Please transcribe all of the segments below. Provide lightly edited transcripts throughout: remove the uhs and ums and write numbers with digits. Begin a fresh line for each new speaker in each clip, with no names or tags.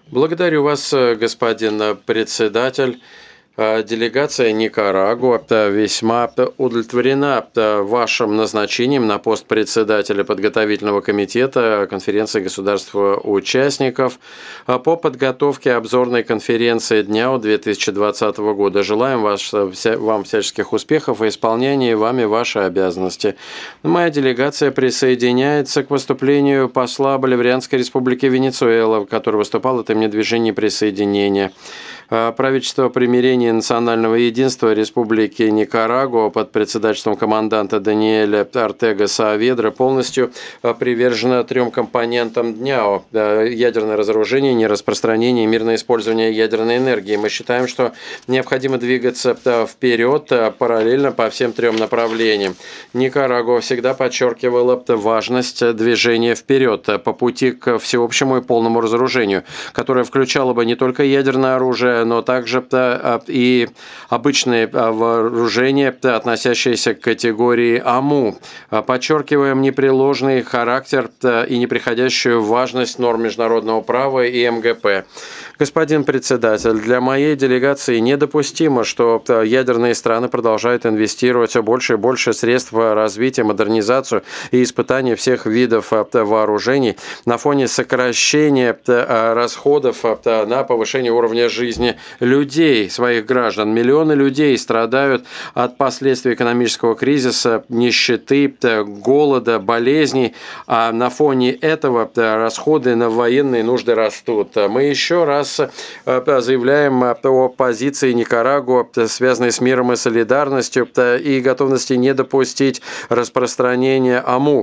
Благодарю вас, господин председатель. Делегация Никарагуа весьма удовлетворена вашим назначением на пост председателя подготовительного комитета конференции государств-участников по подготовке обзорной конференции ДНЯО 2020 года. Желаем вам всяческих успехов и исполнения вами вашей обязанности. Моя делегация присоединяется к выступлению посла Боливарианской республики Венесуэла, который выступал от имени движения присоединения. Правительство примирения и национального единства Республики Никарагуа под председательством команданта Даниэля Ортега Сааведра полностью привержено трем компонентам ДНЯО: ядерное разоружение, нераспространение и мирное использование ядерной энергии. Мы считаем, что необходимо двигаться вперед параллельно по всем трем направлениям. Никарагуа всегда подчеркивала важность движения вперед по пути к всеобщему и полному разоружению, которое включало бы не только ядерное оружие, но также и обычные вооружения, относящиеся к категории АМУ. Подчеркиваем непреложный характер и непреходящую важность норм международного права и МГП. Господин председатель, для моей делегации недопустимо, что ядерные страны продолжают инвестировать все больше и больше средств в развитие, модернизацию и испытание всех видов вооружений на фоне сокращения расходов на повышение уровня жизни людей, своих граждан. Миллионы людей страдают от последствий экономического кризиса, нищеты, голода, болезней, а на фоне этого расходы на военные нужды растут. Мы еще раз заявляем о позиции Никарагуа, связанной с миром и солидарностью, и готовности не допустить распространения АМУ.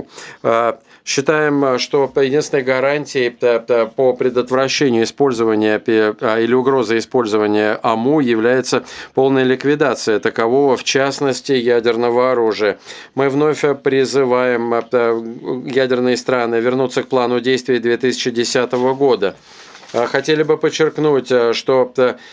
Считаем, что единственной гарантией по предотвращению использования или угрозы использования АМУ является полная ликвидация такового, в частности, ядерного оружия. Мы вновь призываем ядерные страны вернуться к плану действий 2010 года. Хотели бы подчеркнуть, что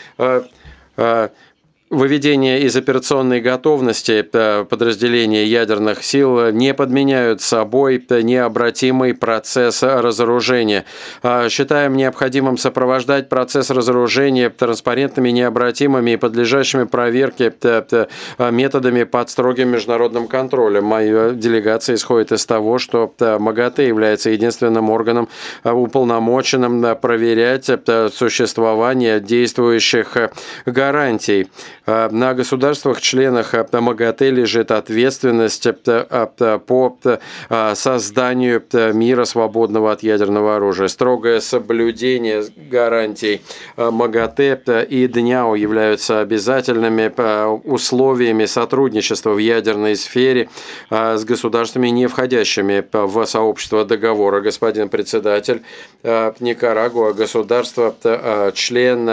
выведение из операционной готовности подразделения ядерных сил не подменяют собой необратимый процесс разоружения. Считаем необходимым сопровождать процесс разоружения транспарентными, необратимыми и подлежащими проверке методами под строгим международным контролем. Моя делегация исходит из того, что МАГАТЭ является единственным органом, уполномоченным проверять существование действующих гарантий. На государствах-членах МАГАТЭ лежит ответственность по созданию мира, свободного от ядерного оружия. Строгое соблюдение гарантий МАГАТЭ и ДНЯО являются обязательными условиями сотрудничества в ядерной сфере с государствами, не входящими в сообщество договора. Господин председатель, Никарагуа, государство, член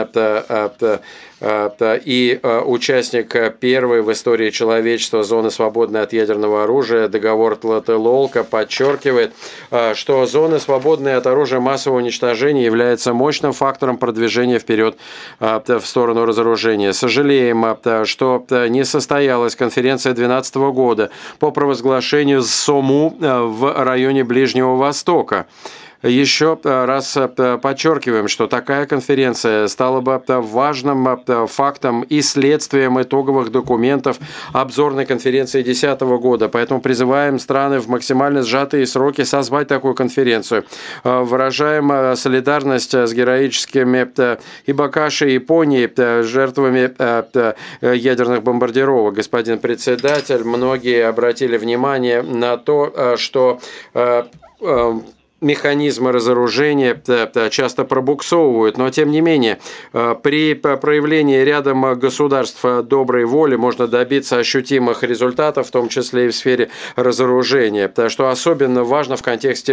и участник первой в истории человечества зоны, свободной от ядерного оружия, договор Тлателолко, подчеркивает, что зоны, свободные от оружия массового уничтожения, являются мощным фактором продвижения вперед в сторону разоружения. Сожалеем, что не состоялась конференция 2012 года по провозглашению СОМУ в районе Ближнего Востока. Еще раз подчеркиваем, что такая конференция стала бы важным фактом и следствием итоговых документов обзорной конференции 2010 года. Поэтому призываем страны в максимально сжатые сроки созвать такую конференцию. Выражаем солидарность с героическими Ибакаши и Японии, жертвами ядерных бомбардировок. Господин председатель, многие обратили внимание на то, что механизмы разоружения часто пробуксовывают, но тем не менее при проявлении рядом государств доброй воли можно добиться ощутимых результатов, в том числе и в сфере разоружения, что особенно важно в контексте